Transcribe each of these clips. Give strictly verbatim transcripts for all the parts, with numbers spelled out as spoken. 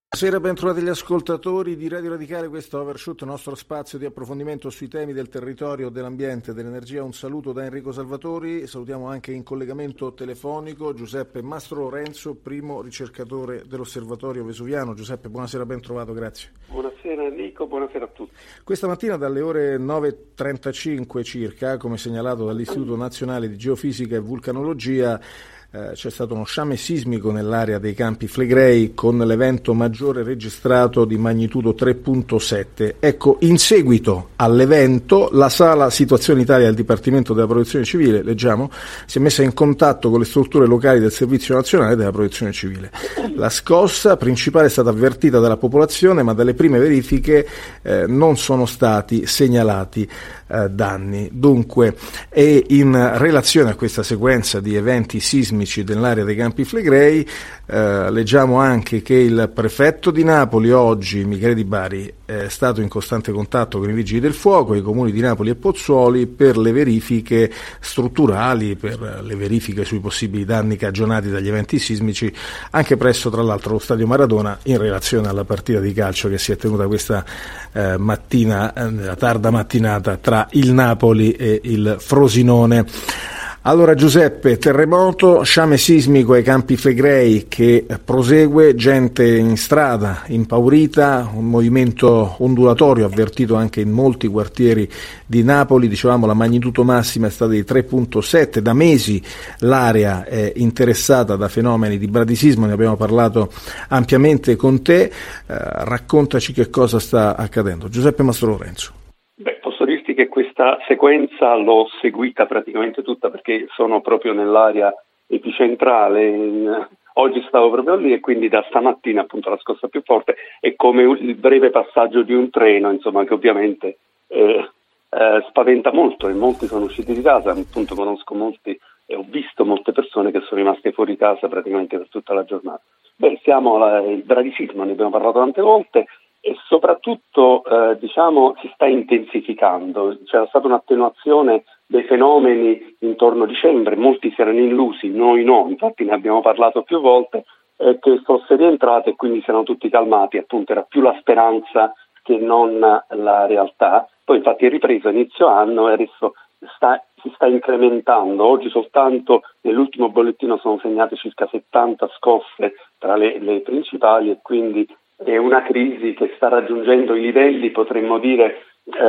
Buonasera, ben trovati gli ascoltatori di Radio Radicale, questo è Overshoot, il nostro spazio di approfondimento sui temi del territorio, dell'ambiente, dell'energia. Un saluto da Enrico Salvatori, salutiamo anche in collegamento telefonico Giuseppe Mastro Lorenzo, primo ricercatore dell'Osservatorio Vesuviano. Giuseppe, buonasera, ben trovato, grazie. Buonasera Enrico, buonasera a tutti. Questa mattina dalle ore nove e trentacinque circa, come segnalato dall'Istituto Nazionale di Geofisica e Vulcanologia, Eh, c'è stato uno sciame sismico nell'area dei Campi Flegrei con l'evento maggiore registrato di magnitudo tre virgola sette. Ecco, in seguito all'evento la Sala Situazione Italia del Dipartimento della Protezione Civile, leggiamo, si è messa in contatto con le strutture locali del Servizio Nazionale della Protezione Civile. La scossa principale è stata avvertita dalla popolazione, ma dalle prime verifiche eh, non sono stati segnalati eh, danni. Dunque, e in relazione a questa sequenza di eventi sismici dell'area dei Campi Flegrei, eh, leggiamo anche che il prefetto di Napoli oggi, Michele Di Bari, è stato in costante contatto con i vigili del fuoco, i comuni di Napoli e Pozzuoli per le verifiche strutturali, per le verifiche sui possibili danni cagionati dagli eventi sismici, anche presso tra l'altro lo Stadio Maradona, in relazione alla partita di calcio che si è tenuta questa eh, mattina, eh, tarda mattinata, tra il Napoli e il Frosinone. Allora Giuseppe, terremoto, sciame sismico ai Campi Flegrei che prosegue, gente in strada, impaurita, un movimento ondulatorio avvertito anche in molti quartieri di Napoli. Dicevamo la magnitudo massima è stata di tre virgola sette, da mesi l'area è interessata da fenomeni di bradisismo, ne abbiamo parlato ampiamente con te, eh, raccontaci che cosa sta accadendo. Giuseppe Mastro Lorenzo. Beh, posso dirti che questa sequenza l'ho seguita praticamente tutta perché sono proprio nell'area epicentrale, in... oggi stavo proprio lì e quindi da stamattina appunto la scossa più forte è come il breve passaggio di un treno, insomma, che ovviamente eh, eh, spaventa molto e molti sono usciti di casa, appunto conosco molti e ho visto molte persone che sono rimaste fuori casa praticamente per tutta la giornata. Beh, siamo al bradisismo, ne abbiamo parlato tante volte. E soprattutto eh, diciamo si sta intensificando, c'era stata un'attenuazione dei fenomeni intorno a dicembre, molti si erano illusi, noi no, infatti ne abbiamo parlato più volte, eh, che fosse rientrato e quindi si erano tutti calmati, appunto era più la speranza che non la realtà. Poi infatti è ripreso a inizio anno e adesso sta, si sta incrementando, oggi soltanto nell'ultimo bollettino sono segnate circa settanta scosse tra le, le principali e quindi è una crisi che sta raggiungendo i livelli, potremmo dire,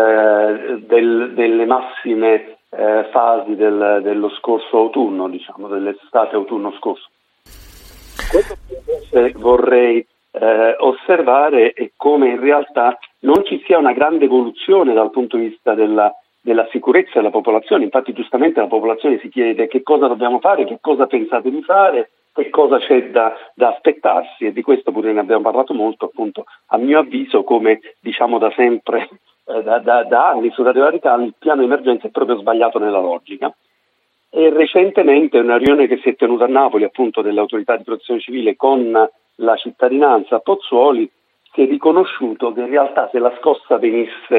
eh, del, delle massime eh, fasi del, dello scorso autunno, diciamo, dell'estate autunno scorso. Quello che vorrei eh, osservare è come in realtà non ci sia una grande evoluzione dal punto di vista della, della sicurezza della popolazione. Infatti giustamente la popolazione si chiede che cosa dobbiamo fare, che cosa pensate di fare, che cosa c'è da, da aspettarsi, e di questo pure ne abbiamo parlato molto, appunto, a mio avviso, come diciamo da sempre, eh, da, da, da anni su Radio Radicale, il piano emergenza è proprio sbagliato nella logica. E recentemente una riunione che si è tenuta a Napoli, appunto, dell'autorità di protezione civile con la cittadinanza a Pozzuoli, si è riconosciuto che in realtà se la scossa venisse,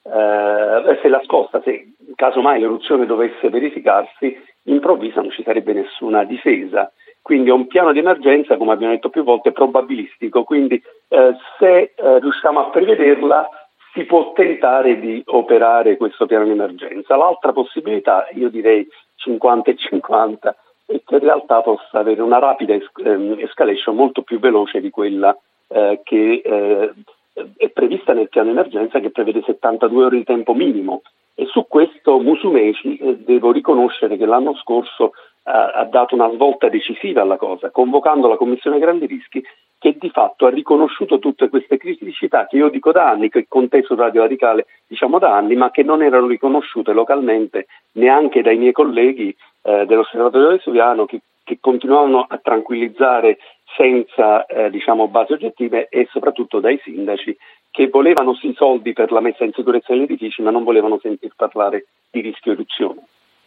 eh, se la scossa, se casomai l'eruzione dovesse verificarsi, improvvisa non ci sarebbe nessuna difesa. Quindi è un piano di emergenza, come abbiamo detto più volte, probabilistico, quindi eh, se eh, riusciamo a prevederla si può tentare di operare questo piano di emergenza. L'altra possibilità, io direi cinquanta e cinquanta, è che in realtà possa avere una rapida es- escalation molto più veloce di quella eh, che eh, è prevista nel piano di emergenza, che prevede settantadue ore di tempo minimo. E su questo Musumeci eh, devo riconoscere che l'anno scorso ha dato una svolta decisiva alla cosa, convocando la Commissione Grandi Rischi, che di fatto ha riconosciuto tutte queste criticità che io dico da anni, che con te su Radio Radicale diciamo da anni, ma che non erano riconosciute localmente neanche dai miei colleghi eh, dell'Osservatorio Vesuviano, che, che continuavano a tranquillizzare senza eh, diciamo basi oggettive, e soprattutto dai sindaci che volevano sì soldi per la messa in sicurezza degli edifici, ma non volevano sentir parlare di rischio eruzione.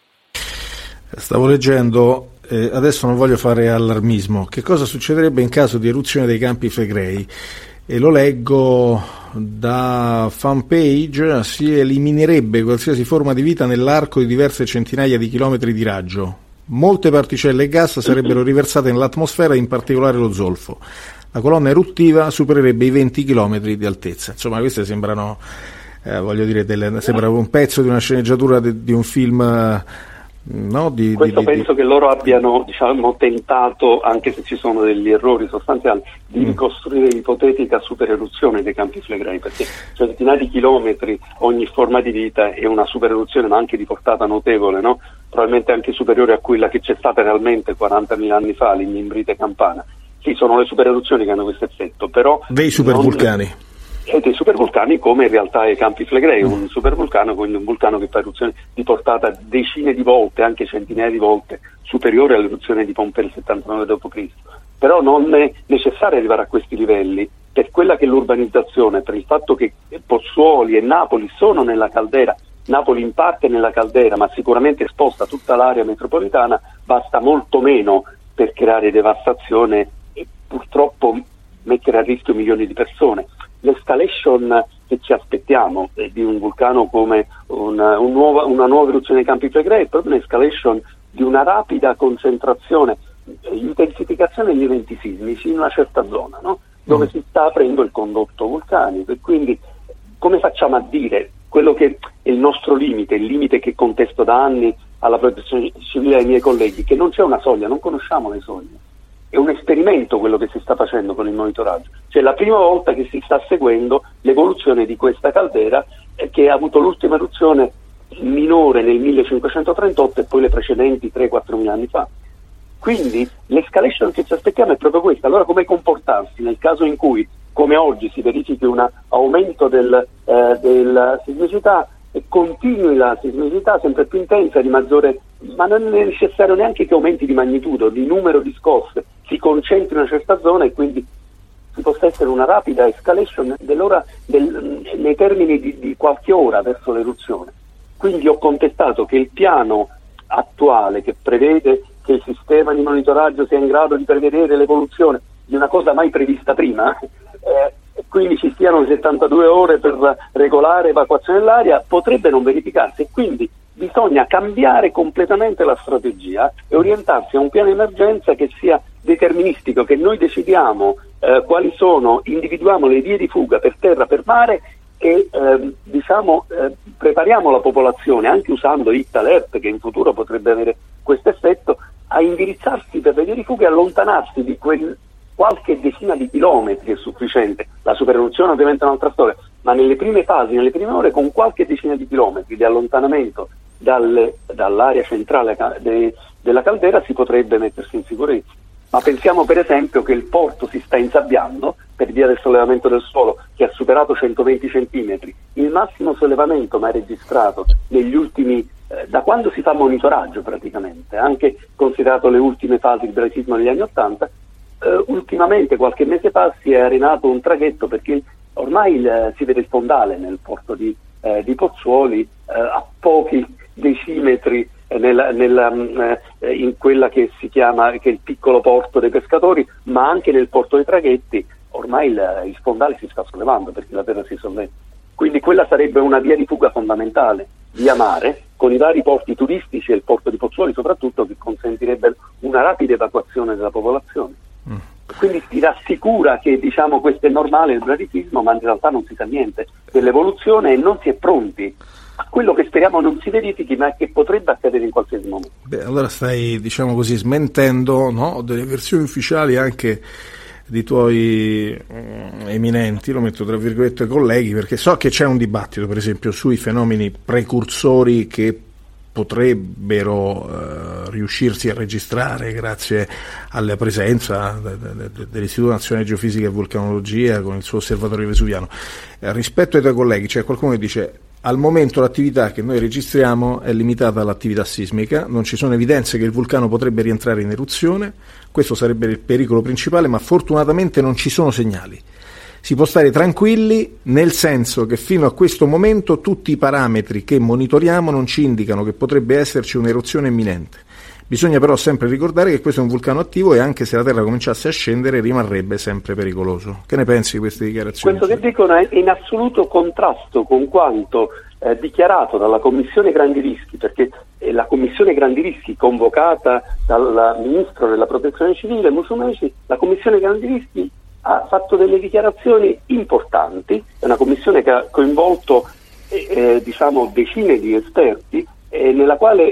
Stavo leggendo, eh, adesso non voglio fare allarmismo, che cosa succederebbe in caso di eruzione dei Campi Flegrei, e lo leggo da fanpage: si eliminerebbe qualsiasi forma di vita nell'arco di diverse centinaia di chilometri di raggio. Molte particelle e gas sarebbero riversate nell'atmosfera, in particolare lo zolfo. la colonna eruttiva supererebbe i venti chilometri di altezza. Insomma, queste sembrano, eh, voglio dire, delle, sembra un pezzo di una sceneggiatura di, di un film, no? Di, Questo di, penso di... che loro abbiano, diciamo, tentato, anche se ci sono degli errori sostanziali, di ricostruire l'ipotetica supereruzione dei Campi Flegrei, perché centinaia di chilometri ogni forma di vita è una supereruzione, ma anche di portata notevole, no? Probabilmente anche superiore a quella che c'è stata realmente quarantamila anni fa, l'Imbrite Campana. Sì, sono le supereruzioni che hanno questo effetto, però... Dei supervulcani. Non... E dei supervulcani, come in realtà è Campi Flegrei, un supervulcano, quindi un vulcano che fa eruzioni di portata decine di volte, anche centinaia di volte, superiore all'eruzione di Pompei del settantanove dopo Cristo. Però non è necessario arrivare a questi livelli per quella che è l'urbanizzazione, per il fatto che Pozzuoli e Napoli sono nella caldera, Napoli in parte nella caldera, ma sicuramente esposta a tutta l'area metropolitana, basta molto meno per creare devastazione e purtroppo mettere a rischio milioni di persone. L'escalation che ci aspettiamo eh, di un vulcano come una, un nuova, una nuova eruzione dei Campi Flegrei è proprio un'escalation di una rapida concentrazione, eh, intensificazione degli eventi sismici in una certa zona, no? Dove mm. si sta aprendo il condotto vulcanico, e quindi come facciamo a dire quello che è il nostro limite, il limite che contesto da anni alla protezione civile ai miei colleghi, che non c'è una soglia, non conosciamo le soglie. È un esperimento quello che si sta facendo con il monitoraggio, cioè la prima volta che si sta seguendo l'evoluzione di questa caldera, eh, che ha avuto l'ultima eruzione minore nel millecinquecentotrentotto e poi le precedenti tre quattro mila anni fa. Quindi l'escalation che ci aspettiamo è proprio questa. Allora come comportarsi nel caso in cui, come oggi, si verifichi un aumento del, eh, della sismicità e continui la sismicità sempre più intensa, di maggiore, ma non è necessario neanche che aumenti di magnitudo, di numero di scosse, si concentri in una certa zona e quindi ci possa essere una rapida escalation dell'ora, del, nei termini di, di qualche ora verso l'eruzione. Quindi ho contestato che il piano attuale, che prevede che il sistema di monitoraggio sia in grado di prevedere l'evoluzione di una cosa mai prevista prima, eh, quindi ci stiano settantadue ore per regolare evacuazione dell'aria, potrebbe non verificarsi, e quindi bisogna cambiare completamente la strategia e orientarsi a un piano di emergenza che sia deterministico, che noi decidiamo eh, quali sono, individuiamo le vie di fuga per terra, per mare, e eh, diciamo eh, prepariamo la popolazione, anche usando Hit Alert, che in futuro potrebbe avere questo effetto, a indirizzarsi per le vie di fuga e allontanarsi di quel qualche decina di chilometri è sufficiente. La supereruzione ovviamente è un'altra storia, ma nelle prime fasi, nelle prime ore, con qualche decina di chilometri di allontanamento dalle, dall'area centrale de, della caldera si potrebbe mettersi in sicurezza. Ma pensiamo per esempio che il porto si sta insabbiando per via del sollevamento del suolo, che ha superato centoventi centimetri. Il massimo sollevamento mai registrato negli ultimi, eh, da quando si fa monitoraggio praticamente, anche considerato le ultime fasi del bradisismo negli anni Ottanta. Uh, ultimamente, qualche mese fa, si è arenato un traghetto, perché ormai il, si vede il fondale nel porto di, eh, di Pozzuoli, eh, a pochi decimetri eh, nella, nella, eh, in quella che si chiama, che è il piccolo porto dei pescatori, ma anche nel porto dei traghetti ormai il, il fondale si sta sollevando perché la terra si solleva. Quindi quella sarebbe una via di fuga fondamentale, via mare, con i vari porti turistici e il porto di Pozzuoli soprattutto, che consentirebbe una rapida evacuazione della popolazione. Mm. Quindi si rassicura che, diciamo, questo è normale il bradisismo, ma in realtà non si sa niente dell'evoluzione e non si è pronti a quello che speriamo non si verifichi, ma che potrebbe accadere in qualsiasi momento. Beh, allora stai, diciamo così, smentendo, no, delle versioni ufficiali anche di tuoi eh, eminenti, lo metto tra virgolette, colleghi, perché so che c'è un dibattito per esempio sui fenomeni precursori che potrebbero eh, riuscirsi a registrare grazie alla presenza de, de, de, dell'Istituto Nazionale di Geofisica e Vulcanologia con il suo osservatorio vesuviano. Eh, rispetto ai tuoi colleghi c'è qualcuno che dice: al momento l'attività che noi registriamo è limitata all'attività sismica, non ci sono evidenze che il vulcano potrebbe rientrare in eruzione, questo sarebbe il pericolo principale, ma fortunatamente non ci sono segnali. Si può stare tranquilli, nel senso che fino a questo momento tutti i parametri che monitoriamo non ci indicano che potrebbe esserci un'eruzione imminente. Bisogna però sempre ricordare che questo è un vulcano attivo e anche se la Terra cominciasse a scendere rimarrebbe sempre pericoloso. Che ne pensi di queste dichiarazioni? Questo che dicono è in assoluto contrasto con quanto eh, dichiarato dalla Commissione Grandi Rischi, perché eh, la Commissione Grandi Rischi convocata dal Ministro della Protezione Civile Musumeci, la Commissione Grandi Rischi ha fatto delle dichiarazioni importanti, è una commissione che ha coinvolto eh, eh, diciamo decine di esperti, eh, nella quale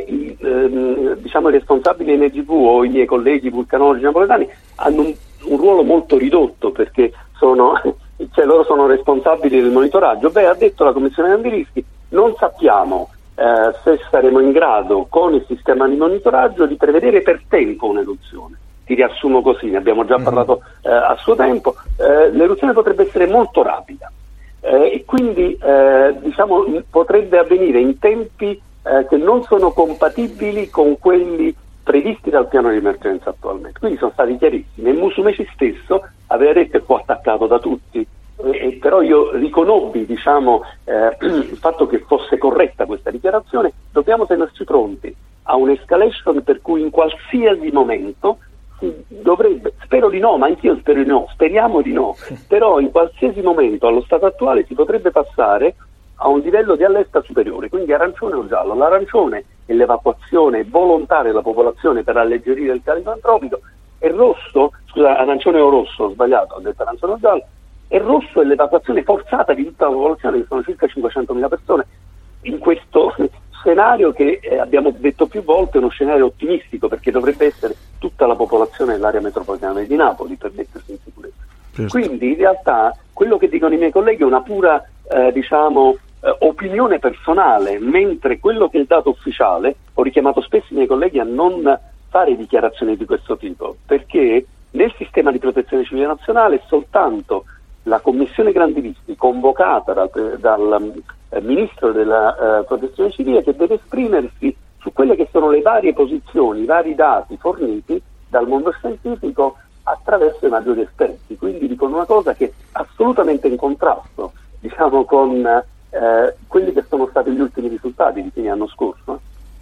eh, diciamo i responsabili N G V o i miei colleghi vulcanologi napoletani hanno un, un ruolo molto ridotto, perché sono, cioè loro sono responsabili del monitoraggio. Beh, ha detto la Commissione Grandi Rischi, non sappiamo eh, se saremo in grado con il sistema di monitoraggio di prevedere per tempo un'eruzione. Ti riassumo così, ne abbiamo già parlato eh, a suo tempo, eh, l'eruzione potrebbe essere molto rapida eh, e quindi eh, diciamo potrebbe avvenire in tempi eh, che non sono compatibili con quelli previsti dal piano di emergenza attualmente. Quindi sono stati chiarissimi. Il Musumeci stesso aveva detto, e fu attaccato da tutti, eh, però io riconobbi diciamo, eh, il fatto che fosse corretta questa dichiarazione. Dobbiamo tenerci pronti a un'escalation per cui in qualsiasi momento si dovrebbe, spero di no, ma anch'io spero di no, speriamo di no, però in qualsiasi momento allo stato attuale si potrebbe passare a un livello di allerta superiore, quindi arancione o giallo. L'arancione è l'evacuazione volontaria della popolazione per alleggerire il carico antropico, e rosso, scusa, arancione o rosso, ho sbagliato, ho detto arancione o giallo, e rosso è l'evacuazione forzata di tutta la popolazione, che sono circa cinquecentomila persone. In questo scenario che eh, abbiamo detto più volte è uno scenario ottimistico, perché dovrebbe essere tutta la popolazione dell'area metropolitana di Napoli per mettersi in sicurezza. Certo. Quindi in realtà quello che dicono i miei colleghi è una pura eh, diciamo eh, opinione personale, mentre quello che è il dato ufficiale, ho richiamato spesso i miei colleghi a non fare dichiarazioni di questo tipo, perché nel sistema di protezione civile nazionale soltanto la Commissione Grandi Rischi, convocata dal, dal eh, Ministro della eh, Protezione Civile, che deve esprimersi su quelle che sono le varie posizioni, i vari dati forniti dal mondo scientifico attraverso i maggiori esperti. Quindi dicono una cosa che è assolutamente in contrasto, diciamo, con eh, quelli che sono stati gli ultimi risultati di fine anno scorso.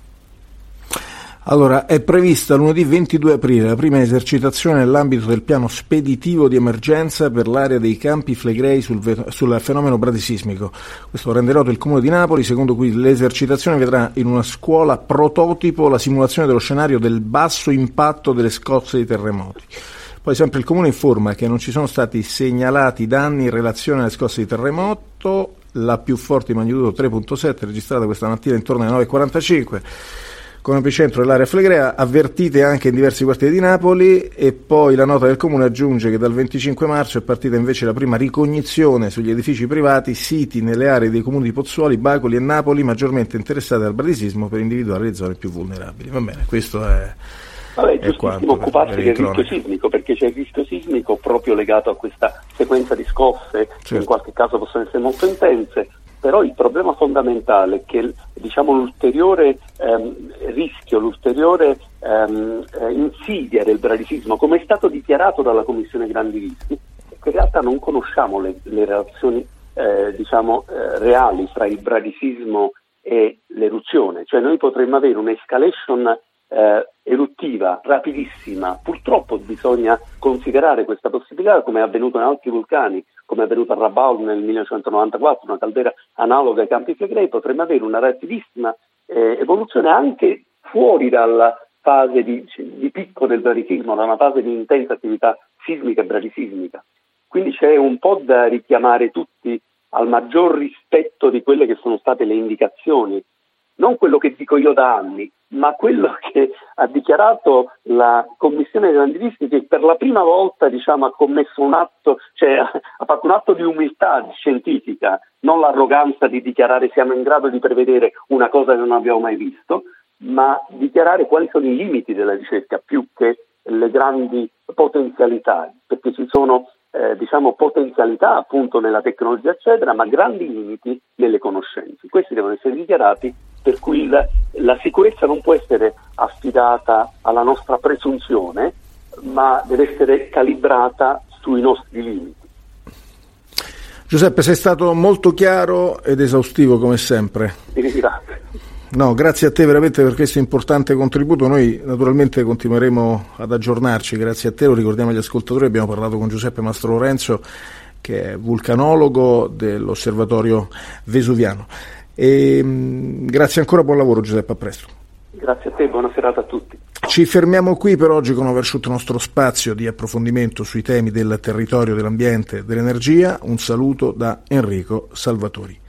Allora, è prevista lunedì ventidue aprile la prima esercitazione nell'ambito del piano speditivo di emergenza per l'area dei Campi Flegrei sul, ve- sul fenomeno bradisismico. Questo rende noto il Comune di Napoli, secondo cui l'esercitazione vedrà in una scuola prototipo la simulazione dello scenario del basso impatto delle scosse di terremoti. Poi sempre il Comune informa che non ci sono stati segnalati danni in relazione alle scosse di terremoto, la più forte di magnitudo tre virgola sette registrata questa mattina intorno alle nove e quarantacinque. Con epicentro dell'area flegrea, avvertite anche in diversi quartieri di Napoli. E poi la nota del Comune aggiunge che dal venticinque marzo è partita invece la prima ricognizione sugli edifici privati siti nelle aree dei comuni di Pozzuoli, Bacoli e Napoli maggiormente interessate dal bradisismo per individuare le zone più vulnerabili. Va bene, questo è... Vabbè, è giustissimo occuparsi del rischio sismico, perché c'è il rischio sismico proprio legato a questa sequenza di scosse, certo, che in qualche caso possono essere molto intense. Però il problema fondamentale è che diciamo, l'ulteriore ehm, rischio, l'ulteriore ehm, eh, insidia del bradisismo, come è stato dichiarato dalla Commissione Grandi Rischi, è che in realtà non conosciamo le, le relazioni eh, diciamo, eh, reali fra il bradisismo e l'eruzione. Cioè noi potremmo avere un'escalation eh, eruttiva rapidissima. Purtroppo bisogna considerare questa possibilità, come è avvenuto in altri vulcani, come è avvenuto a Rabaul nel millenovecentonovantaquattro, una caldera analoga ai Campi Flegrei. Potremmo avere una rapidissima eh, evoluzione anche fuori dalla fase di, di picco del bradisismo, da una fase di intensa attività sismica e bradisismica. Quindi c'è un po' da richiamare tutti al maggior rispetto di quelle che sono state le indicazioni, non quello che dico io da anni, ma quello che ha dichiarato la Commissione dei Grandi Rischi, che per la prima volta diciamo, ha commesso un atto, cioè ha fatto un atto di umiltà scientifica, non l'arroganza di dichiarare siamo in grado di prevedere una cosa che non abbiamo mai visto, ma dichiarare quali sono i limiti della ricerca più che le grandi potenzialità, perché ci sono eh, diciamo potenzialità appunto nella tecnologia eccetera, ma grandi limiti nelle conoscenze. Questi devono essere dichiarati, per cui la, la sicurezza non può essere affidata alla nostra presunzione, ma deve essere calibrata sui nostri limiti. Giuseppe, sei stato molto chiaro ed esaustivo come sempre. Ti ringrazio. No, grazie a te veramente per questo importante contributo. Noi naturalmente continueremo ad aggiornarci, grazie a te, lo ricordiamo agli ascoltatori, abbiamo parlato con Giuseppe Mastro Lorenzo, che è vulcanologo dell'Osservatorio Vesuviano. E, mh, grazie ancora, buon lavoro Giuseppe, a presto. Grazie a te, buona serata a tutti. Ci fermiamo qui per oggi con Overshoot, nostro spazio di approfondimento sui temi del territorio, dell'ambiente e dell'energia. Un saluto da Enrico Salvatori.